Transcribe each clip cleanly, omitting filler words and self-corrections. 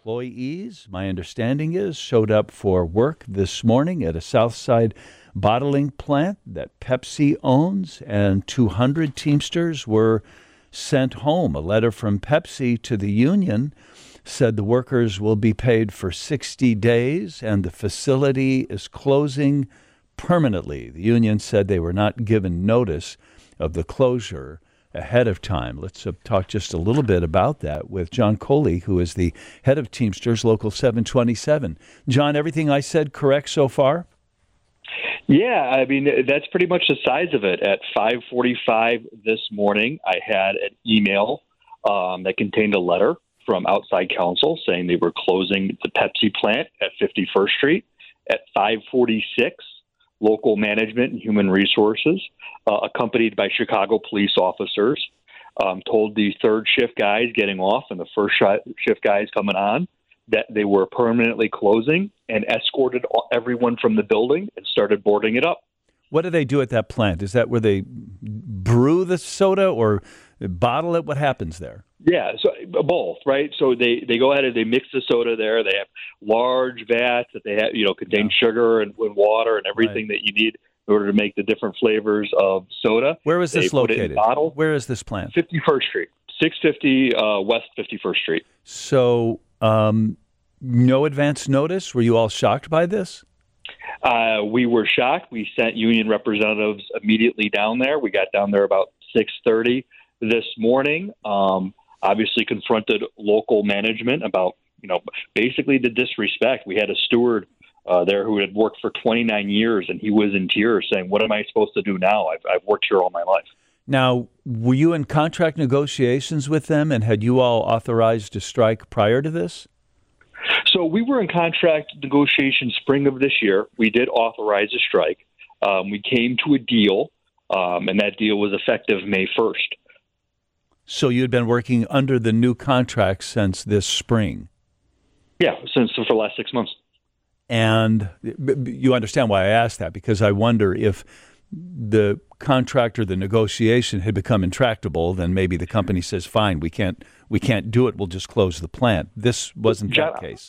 employees, my understanding is, showed up for work this morning at a Southside bottling plant that Pepsi owns, and 200 Teamsters were sent home. A letter from Pepsi to the union said the workers will be paid for 60 days and the facility is closing permanently. The union said they were not given notice of the closure ahead of time. Let's talk just a little bit about that with John Coley, who is the head of Teamsters Local 727. John, everything I said correct so far? Yeah, I mean, that's pretty much the size of it. At 5:45 this morning, I had an email that contained a letter from outside counsel saying they were closing the Pepsi plant at 51st Street. At 5:46, local management and human resources, accompanied by Chicago police officers, told the third shift guys getting off and the first shift guys coming on that they were permanently closing, and escorted everyone from the building and started boarding it up. What do they do at that plant? Is that where they brew the soda or bottle it? What happens there? Yeah, so both, right? So they go ahead and they mix the soda there. They have large vats that they have, contain sugar and water and everything that you need in order to make the different flavors of soda. Where is this located? Where is this plant? 51st Street, 650 West 51st Street. So no advance notice? Were you all shocked by this? We were shocked. We sent union representatives immediately down there. We got down there about 6:30 this morning. Obviously confronted local management about, basically the disrespect. We had a steward there who had worked for 29 years, and he was in tears saying, what am I supposed to do now? I've worked here all my life. Now, were you in contract negotiations with them, and had you all authorized a strike prior to this? So we were in contract negotiations spring of this year. We did authorize a strike. We came to a deal, and that deal was effective May 1st. So you had been working under the new contract since this spring? Yeah, for the last 6 months. And you understand why I asked that, because I wonder if the contract or the negotiation had become intractable, then maybe the company says, fine, we can't do it, we'll just close the plant. This wasn't that case.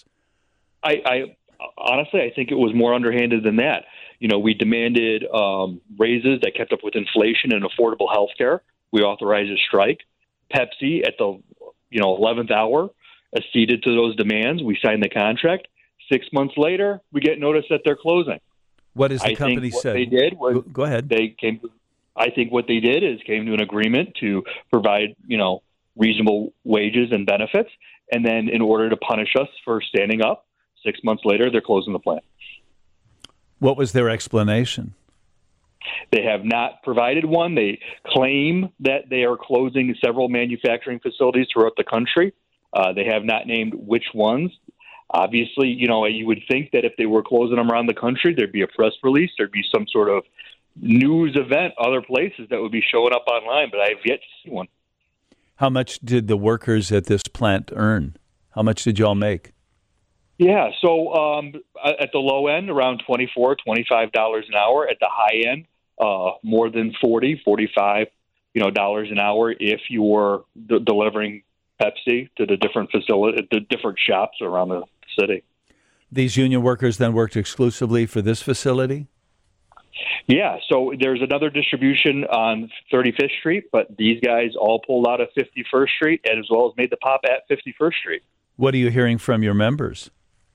I honestly, I think it was more underhanded than that. We demanded raises that kept up with inflation and affordable health care. We authorized a strike. Pepsi, at the 11th hour, acceded to those demands. We signed the contract. 6 months later, we get notice that they're closing. What is the company said? They did was go ahead. I think what they did is came to an agreement to provide reasonable wages and benefits, and then in order to punish us for standing up, 6 months later they're closing the plant. What was their explanation? They have not provided one. They claim that they are closing several manufacturing facilities throughout the country. They have not named which ones. Obviously, you would think that if they were closing them around the country, there'd be a press release, there'd be some sort of news event, other places that would be showing up online, but I have yet to see one. How much did the workers at this plant earn? How much did y'all make? Yeah, so at the low end, around $24, $25 an hour. At the high end, more than $40, $45, dollars an hour if you were delivering Pepsi to the different the different shops around the city. These union workers then worked exclusively for this facility? Yeah, so there's another distribution on 35th Street, but these guys all pulled out of 51st Street and as well as made the pop at 51st Street. What are you hearing from your members?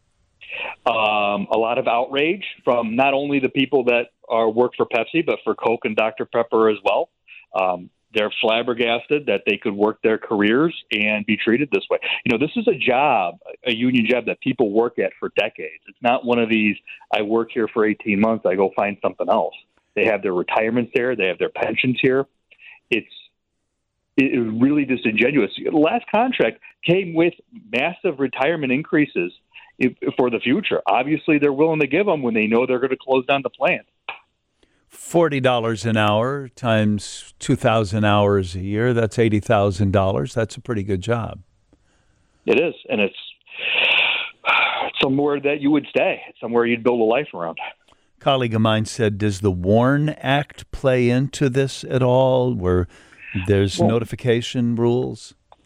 A lot of outrage from not only the people that work for Pepsi, but for Coke and Dr. Pepper as well. They're flabbergasted that they could work their careers and be treated this way. This is a job, a union job that people work at for decades. It's not one of these, I work here for 18 months, I go find something else. They have their retirements here. They have their pensions here. It is really disingenuous. The last contract came with massive retirement increases for the future. Obviously, they're willing to give them when they know they're going to close down the plant. $40 an hour times 2,000 hours a year, that's $80,000. That's a pretty good job. It is, and it's somewhere that you would stay. It's somewhere you'd build a life around. A colleague of mine said, does the WARN Act play into this at all, where there's notification rules?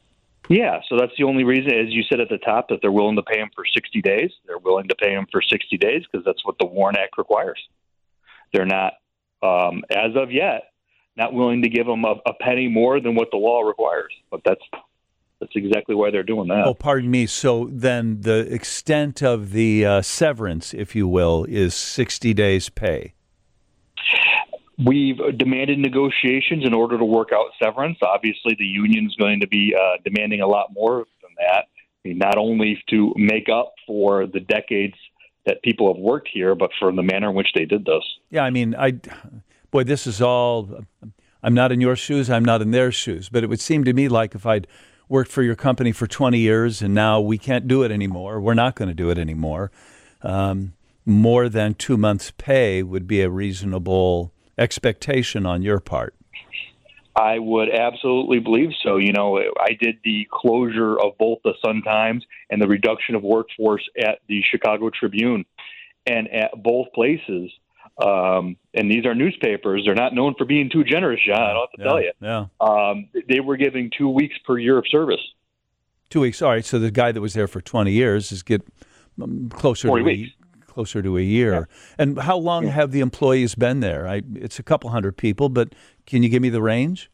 Yeah, so that's the only reason, as you said at the top, that they're willing to pay them for 60 days. They're willing to pay them for 60 days because that's what the WARN Act requires. They're not, as of yet, not willing to give them a penny more than what the law requires. But that's exactly why they're doing that. Oh, pardon me. So then the extent of the severance, if you will, is 60 days pay. We've demanded negotiations in order to work out severance. Obviously, the union's going to be demanding a lot more than that. I mean, not only to make up for the decades that people have worked here, but for the manner in which they did this. Yeah, I mean, this is all, I'm not in your shoes, I'm not in their shoes, but it would seem to me like if I'd worked for your company for 20 years and now we can't do it anymore, we're not going to do it anymore, more than 2 months' pay would be a reasonable expectation on your part. I would absolutely believe so. You know, I did the closure of both the Sun-Times and the reduction of workforce at the Chicago Tribune. And at both places, and these are newspapers, they're not known for being too generous, John, I don't have to tell you. Yeah. They were giving 2 weeks per year of service. 2 weeks. All right. So the guy that was there for 20 years is closer to a year. Yeah. And how long have the employees been there? It's a couple hundred people, but can you give me the range?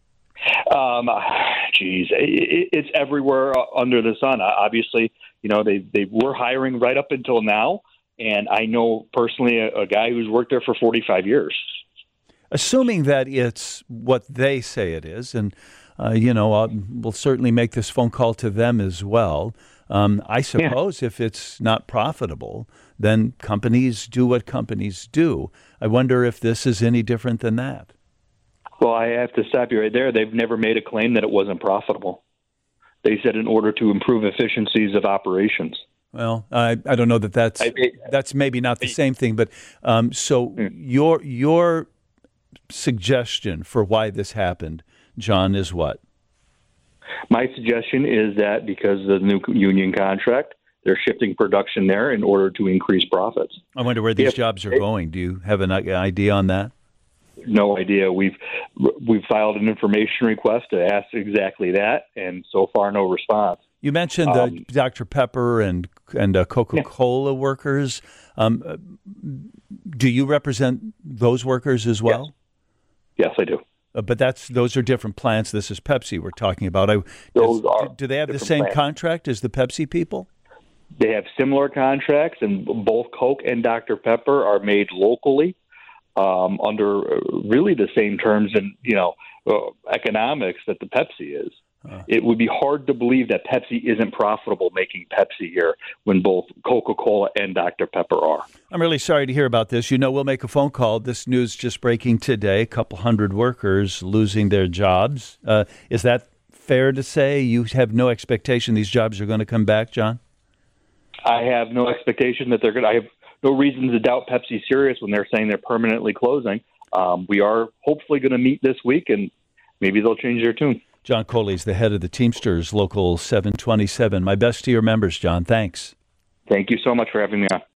It's everywhere under the sun. Obviously, you know, they were hiring right up until now. And I know personally a guy who's worked there for 45 years. Assuming that it's what they say it is, and, we'll certainly make this phone call to them as well. I suppose if it's not profitable, then companies do what companies do. I wonder if this is any different than that. Well, I have to stop you right there. They've never made a claim that it wasn't profitable. They said in order to improve efficiencies of operations. Well, I don't know that's maybe not the same thing, but your suggestion for why this happened, John, is what? My suggestion is that because of the new union contract, they're shifting production there in order to increase profits. I wonder where these jobs are going. Do you have an idea on that? No idea. We've filed an information request to ask exactly that, and so far no response. You mentioned the Dr. Pepper and Coca-Cola workers. Do you represent those workers as well? Yes, I do. But those are different plants. This is Pepsi we're talking about. Do they have the same contract as the Pepsi people? They have similar contracts, and both Coke and Dr. Pepper are made locally under really the same terms and economics that the Pepsi is. It would be hard to believe that Pepsi isn't profitable making Pepsi here when both Coca-Cola and Dr. Pepper are. I'm really sorry to hear about this. We'll make a phone call. This news just breaking today, a couple hundred workers losing their jobs. Is that fair to say? You have no expectation these jobs are going to come back, John? I have no expectation that they're going to. I have no reason to doubt Pepsi's serious when they're saying they're permanently closing. We are hopefully going to meet this week, and maybe they'll change their tune. John Coley is the head of the Teamsters Local 727. My best to your members, John. Thanks. Thank you so much for having me on.